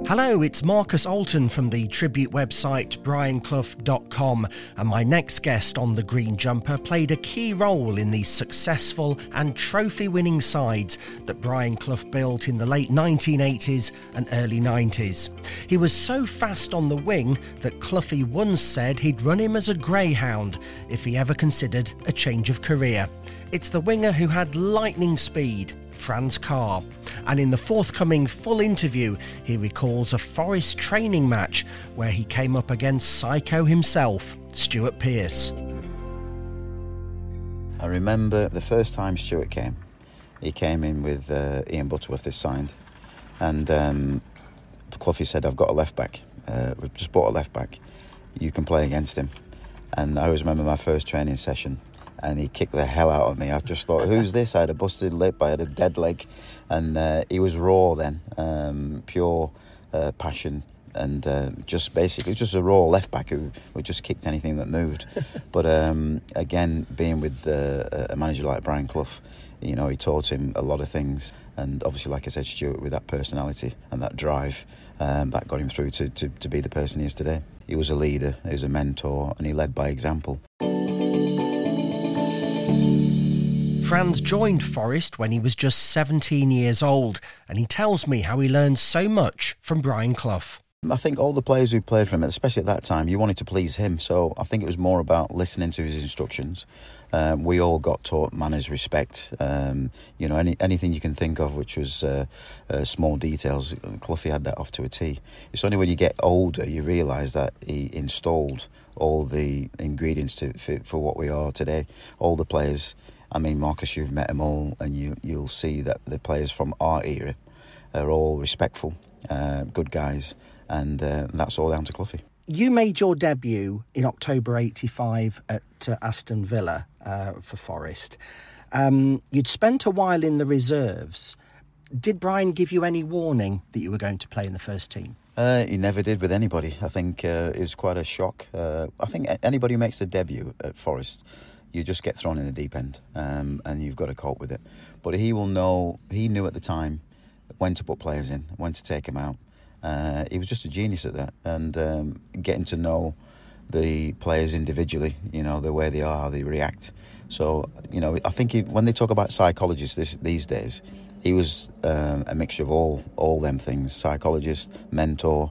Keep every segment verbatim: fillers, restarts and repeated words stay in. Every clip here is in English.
Hello, it's Marcus Alton from the tribute website brian clough dot com, and my next guest on The Green Jumper played a key role in the successful and trophy-winning sides that Brian Clough built in the late nineteen eighties and early nineties. He was so fast on the wing that Cloughie once said he'd run him as a greyhound if he ever considered a change of career. It's the winger who had lightning speed, Franz Carr, and in the forthcoming full interview he recalls a Forest training match where he came up against Psycho himself, Stuart Pearce. I remember the first time Stuart came, he came in with uh, Ian Butterworth this signed, and um, Cloughie said, I've got a left back, uh, we've just bought a left back, you can play against him. And I always remember my first training session, and he kicked the hell out of me. I just thought, who's this? I had a busted lip, I had a dead leg, and uh, he was raw then, um, pure uh, passion, and uh, just basically just a raw left back who, who just kicked anything that moved. But um, again, being with uh, a manager like Brian Clough, you know, he taught him a lot of things, and obviously, like I said, Stuart, with that personality and that drive, um, that got him through to, to, to be the person he is today. He was a leader, he was a mentor, and he led by example. Franz joined Forest when he was just seventeen years old, and he tells me how he learned so much from Brian Clough. I think all the players who played for him, especially at that time, you wanted to please him, so I think it was more about listening to his instructions. Um, we all got taught manners, respect, um, you know, any, anything you can think of, which was uh, uh, small details. Cloughie had that off to a T. It's only when you get older you realise that he installed all the ingredients to, for, for what we are today. All the players, I mean, Marcus, you've met them all, and you, you'll see that the players from our era are all respectful, uh, good guys, and uh, that's all down to Cloughie. You made your debut in October eighty-five at uh, Aston Villa uh, for Forest. Um, you'd spent a while in the reserves. Did Brian give you any warning that you were going to play in the first team? Uh, he never did with anybody. I think uh, it was quite a shock. Uh, I think anybody who makes a debut at Forest, you just get thrown in the deep end, um, and you've got to cope with it. But he will know, he knew at the time when to put players in, when to take them out. Uh, he was just a genius at that, and um, getting to know the players individually, you know, the way they are, how they react. So, you know, I think he, when they talk about psychologists this, these days, he was um, a mixture of all all them things: psychologist, mentor,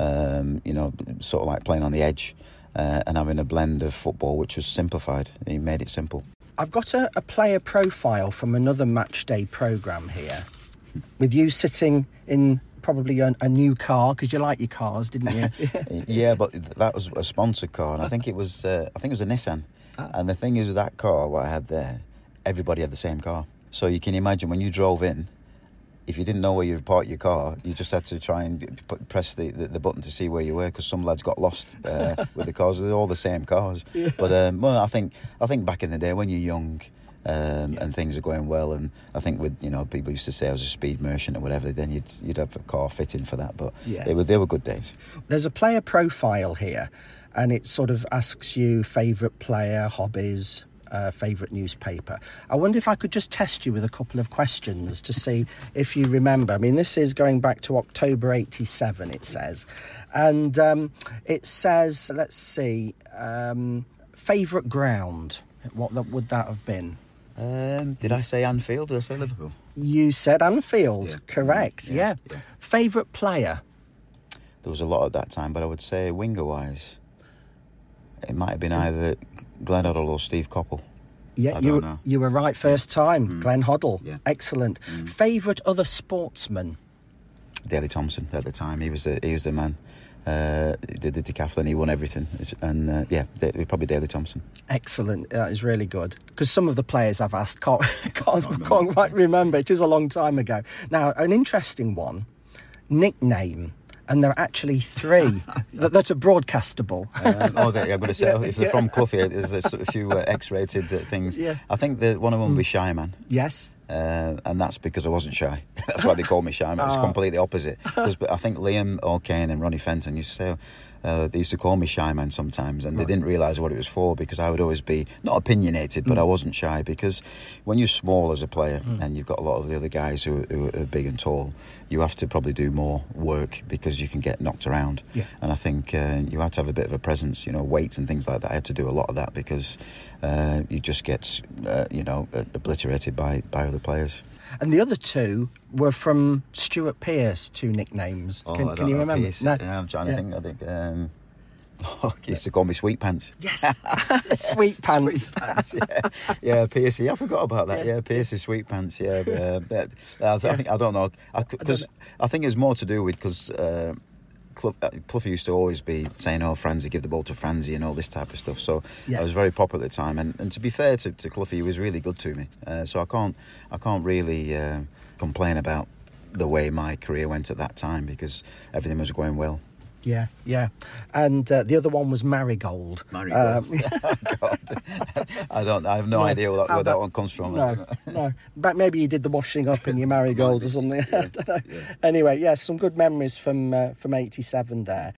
um, you know, sort of like playing on the edge, uh, and having a blend of football which was simplified. He made it simple. I've got a, a player profile from another matchday programme here, with you sitting in probably a, a new car, because you like your cars, didn't you? Yeah, but that was a sponsored car, and I think it was uh, I think it was a Nissan. Ah. And the thing is with that car, what I had there, everybody had the same car. So you can imagine when you drove in, if you didn't know where you'd park your car, you just had to try and put, press the, the, the button to see where you were, because some lads got lost uh, with the cars. They're all the same cars. Yeah. But um, well, I think I think back in the day when you're young, Um, yeah. and things are going well, and I think with, you know, people used to say I was a speed merchant or whatever, then you'd you'd have a car fitting for that, but yeah. they were they were good days. There's a player profile here, and it sort of asks you favourite player, hobbies, uh, favourite newspaper. I wonder if I could just test you with a couple of questions to see if you remember. I mean, this is going back to October eighty-seven, it says, and um, it says, let's see, um, favourite ground. What would that have been? Um, did I say Anfield? Did I say Liverpool? You said Anfield, yeah. Correct, yeah. yeah. yeah. Favourite player? There was a lot at that time, but I would say winger-wise, it might have been either Glenn Hoddle or Steve Coppell. Yeah, you were, you were right first time, mm. Glenn Hoddle. Yeah. Excellent. Mm. Favourite other sportsman? Daley Thompson at the time. He was the, he was the man. Uh, he did the decathlon, he won everything, and uh, yeah, probably Daley Thompson. Excellent, that is really good, because some of the players I've asked can't, can't, can't quite remember. It is a long time ago. Now, an interesting one, nickname, and there are actually three that, that are broadcastable. Um, oh, they, I'm going to say, yeah, if they're yeah. from Cloughie, there's a few uh, X-rated uh, things. Yeah. I think that one of them would be Shy Man. Yes. Uh, and that's because I wasn't shy. That's why they called me shy. It was completely opposite. Because I think Liam O'Kane and Ronnie Fenton used to say, uh, they used to call me Shy Man sometimes, and right. they didn't realise what it was for, because I would always be, not opinionated, but mm. I wasn't shy, because when you're small as a player mm. and you've got a lot of the other guys who, who are big and tall, you have to probably do more work because you can get knocked around. Yeah. And I think uh, you had to have a bit of a presence, you know, weights and things like that. I had to do a lot of that because uh, you just get, uh, you know, obliterated by, by other players. And the other two were from Stuart Pearce, two nicknames. Oh, can can you remember? Pearce. No. Yeah, I'm trying yeah. to think. I think um, oh, he used to call me Sweet Pants. Yes, Sweet Pants. Sweet Pants, yeah. Yeah, Piercy. I forgot about that. Yeah, yeah Piercy Sweet Pants. Yeah, but, uh, that, I think I don't know because I, I think it was more to do with because. Uh, Cloughie used to always be saying, oh, Franzi, give the ball to Franzi and all this type of stuff. So yeah. I was very popular at the time. And, and to be fair to, to Cloughie, he was really good to me. Uh, so I can't I can't really uh, complain about the way my career went at that time because everything was going well. Yeah, yeah. And uh, the other one was Marigold. Marigold. Um, oh, God. I don't. I have no, no idea where, that, where that one comes from. No, no. But maybe you did the washing up in your Marigolds or something. Yeah, I don't know. Yeah. Anyway, yeah, some good memories from uh, from eighty-seven there.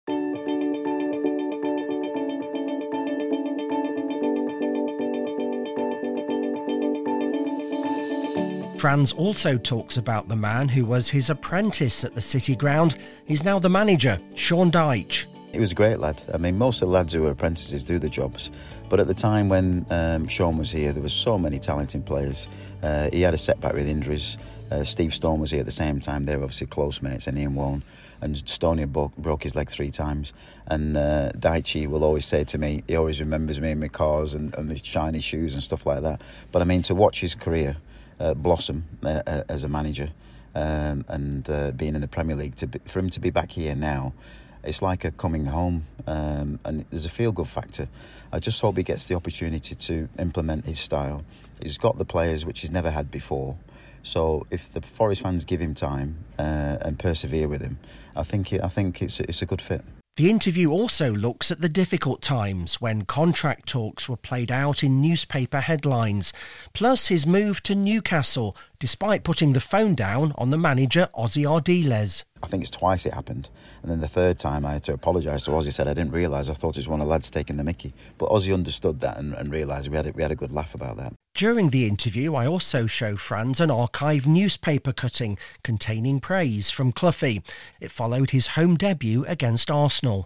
Franz also talks about the man who was his apprentice at the City Ground. He's now the manager, Sean Dyche. He was a great lad. I mean, most of the lads who are apprentices do the jobs. But at the time when um, Sean was here, there were so many talented players. Uh, he had a setback with injuries. Uh, Steve Stone was here at the same time. They were obviously close mates, and Ian Wallen. And Stoney broke, broke his leg three times. And uh, Dyche will always say to me, he always remembers me in my cars and, and my shiny shoes and stuff like that. But I mean, to watch his career Uh, blossom uh, uh, as a manager um, and uh, being in the Premier League, to be, for him to be back here now, it's like a coming home, um, and there's a feel-good factor. I just hope he gets the opportunity to implement his style. He's got the players which he's never had before, so if the Forest fans give him time uh, and persevere with him, I think it, I think it's it's a good fit. The interview also looks at the difficult times when contract talks were played out in newspaper headlines, plus his move to Newcastle, despite putting the phone down on the manager Ossie Ardiles. I think it's twice it happened, and then the third time I had to apologise to Ossie. Said I didn't realise, I thought it was one of the lads taking the mickey, but Ossie understood that and, and realised we had a, we had a good laugh about that. During the interview, I also show Franz an archive newspaper cutting containing praise from Cloughie. It followed his home debut against Arsenal.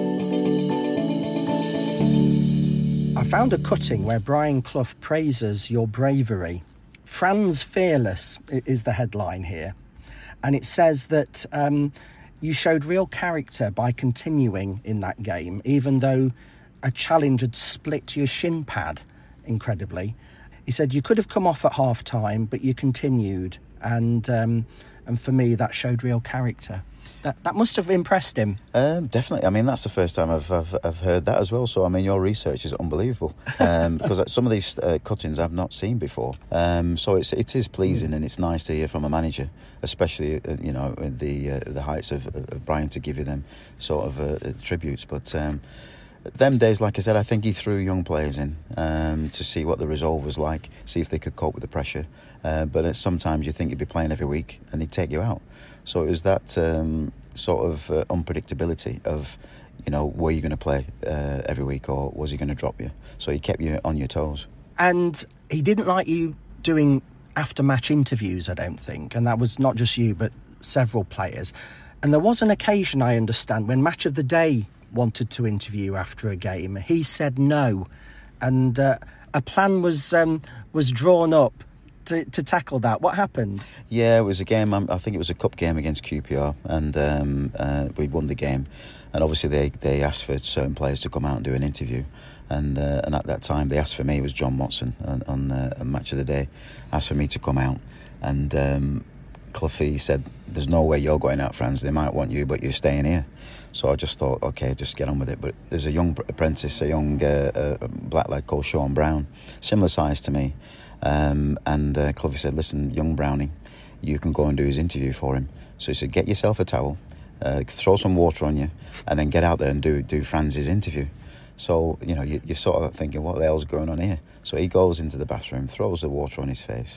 I found a cutting where Brian Clough praises your bravery. Franz Fearless is the headline here. And it says that um, you showed real character by continuing in that game, even though a challenge had split your shin pad, incredibly. He said you could have come off at half-time, but you continued. And um, and for me, that showed real character. That that must have impressed him. Um, definitely. I mean, that's the first time I've, I've I've heard that as well. So, I mean, your research is unbelievable. Um, because some of these uh, cuttings I've not seen before. Um, so it's it is pleasing and it's nice to hear from a manager, especially uh, you know the uh, the heights of, of Brian, to give you them sort of uh, tributes. But um, them days, like I said, I think he threw young players in um, to see what the resolve was like, see if they could cope with the pressure. Uh, but it's, sometimes you think you'd be playing every week and he'd take you out. So it was that um, sort of uh, unpredictability of, you know, were you going to play uh, every week or was he going to drop you? So he kept you on your toes. And he didn't like you doing after-match interviews, I don't think. And that was not just you, but several players. And there was an occasion, I understand, when Match of the Day wanted to interview after a game. He said no. And uh, a plan was um, was drawn up To, to tackle that. What happened? Yeah, it was a game, I think it was a cup game against Q P R, and um, uh, we won the game, and obviously they, they asked for certain players to come out and do an interview, and uh, and at that time they asked for me. It was John Watson on, on uh, a Match of the Day, asked for me to come out, and um, Cloughie said, there's no way you're going out, Franz, they might want you but you're staying here. So I just thought, okay, just get on with it. But there's a young apprentice, a young uh, uh, black lad called Sean Brown, similar size to me. Um, and uh, Cloughie said, listen, young Brownie, you can go and do his interview for him. So he said, get yourself a towel, uh, throw some water on you, and then get out there and do do Franz's interview. So, you know, you, you're sort of thinking, what the hell's going on here? So he goes into the bathroom, throws the water on his face,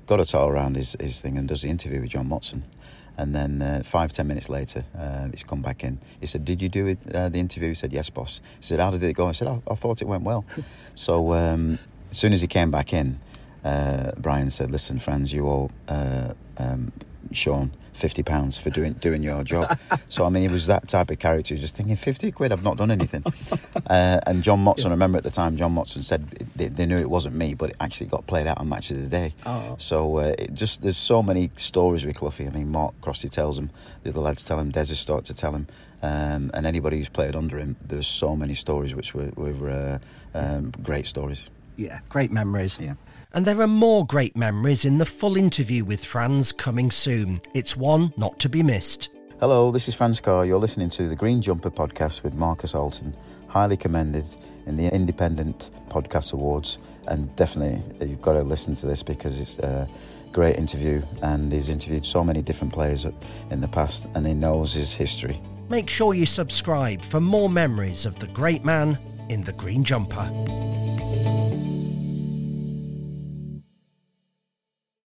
got a towel around his, his thing and does the interview with John Motson. And then uh, five, ten minutes later, uh, he's come back in. He said, did you do it, uh, the interview? He said, yes, boss. He said, how did it go? I said, I, I thought it went well. So um, as soon as he came back in, uh, Brian said, listen, Franz, you owe uh, um, Sean fifty pounds for doing doing your job. So, I mean, he was that type of character, just thinking, fifty quid, I've not done anything. uh, and John Motson, yeah. I remember at the time, John Motson said they, they knew it wasn't me, but it actually got played out on Match of the Day. Oh. So, uh, it just there's so many stories with Cloughie. I mean, Mark Crossley tells him, the other lads tell him, Des has started to tell him, um, and anybody who's played under him, there's so many stories which were, were uh, um, great stories. Yeah, great memories. Yeah. And there are more great memories in the full interview with Franz coming soon. It's one not to be missed. Hello, this is Franz Carr. You're listening to the Green Jumper podcast with Marcus Alton. Highly commended in the Independent Podcast Awards. And definitely, you've got to listen to this because it's a great interview. And he's interviewed so many different players in the past and he knows his history. Make sure you subscribe for more memories of the great man in the green jumper.